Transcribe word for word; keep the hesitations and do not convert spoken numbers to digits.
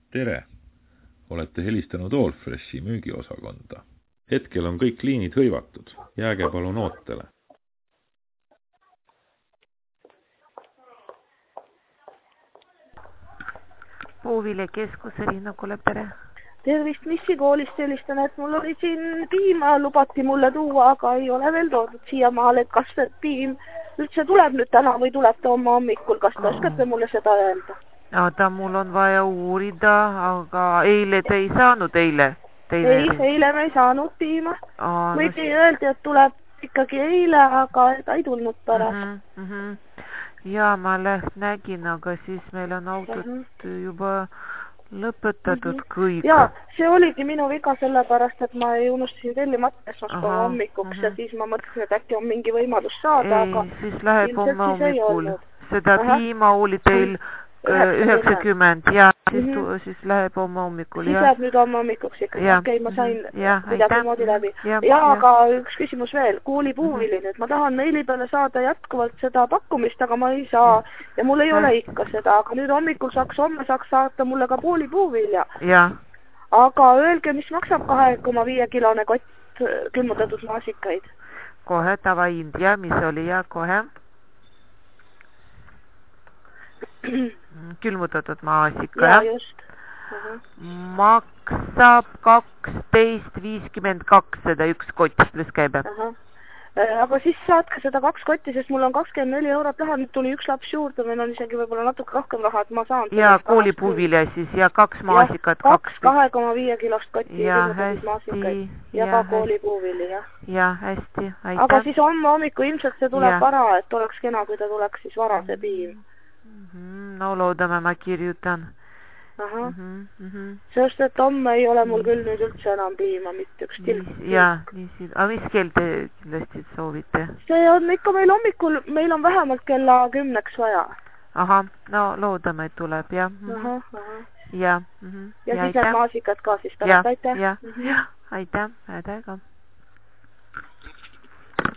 Tere! Olete helistanud Allfreshi müügiosakonda. Hetkel on kõik liinid hõivatud. Jääge palun ootele. Puuviljakeskus Riina Kulepere. Tervist, Missi koolist helistan, et mul oli siin piima, lubati mulle tuua, aga ei ole veel toodud siia maale, et kas see piim üldse tuleb nüüd täna või tuleb ta oma hommikul, kas te oskate mulle seda öelda? Oota, mul on vaja uurida, aga eile te ei saanud eile? Teile... Ei, eile me ei saanud piima. Aa, Võidi no... öelda, et tuleb ikkagi eile, aga ta ei tulnud pärast. Mm -hmm, mm -hmm. Ja ma läht nägin, aga siis meil on autot mm -hmm. juba lõpetatud mm -hmm. kõik. Ja, see oligi minu viga sellepärast, et ma ei unustasin tellimata esmaspäeva hommikuks mm -hmm. ja siis ma mõtlesin, et äkki on mingi võimalus saada, ei, aga siis läheb homme hommikul. Seda Aha. piima oli teil üheksakümmend ja siis, mm -hmm. siis läheb homme hommikul. Siis läheb nüüd homme hommikuks ikka. Okei, okay, ma sain midagi moodi läbi. Ja, ja aga üks küsimus veel. Kuuli puuvili mm -hmm. nüüd. Ma tahan meili peale saada jätkuvalt seda pakkumist, aga ma ei saa. Ja mul ei ole ikka seda. Aga nüüd hommikul saaks, homme saaks saata mulle ka pooli puuvilja. Ja. Aga öelge, mis maksab kahe koma viie kilone kott külmutatud maasikaid? Kohe tavahind ja mis oli ja kohe? Külmutatud maasika, ja, just. Uh -huh. Maksab kaksteist viiskümmend kaks seda üks kott pluss käibe. Uh -huh. Aga siis saatke seda kaks kotti, sest mul on kakskümmend neli eurot raha, nüüd tuli üks laps juurde, meil on isegi võib-olla natuke rohkem raha, et ma saan. Ja koolipuuvilja siis ja kaks maasikat. Ja, kaks kahe koma viie kilost kotti ja hästi. Ja ka koolipuuvili, jah. Ja hästi, aitäh. Aga siis homme hommiku ilmselt see tuleb ja. vara, et oleks kena, kui ta tuleks siis vara see piim. No loodame, ma kirjutan. Ahah. Mm -hmm. Sest, et homme ei ole mul küll nüüd üldse enam piima, mitte üks tilk. Ja, nii, aga mis kell te kindlasti soovite? See on ikka meil hommikul, meil on vähemalt kella kümneks vaja. Aha, no loodame, et tuleb, jah. Ahah, ahah. Ja, ja, ja siis on maasikad ka siis pärast, aitäh. Ja, ja, aitäh, aitäh ka.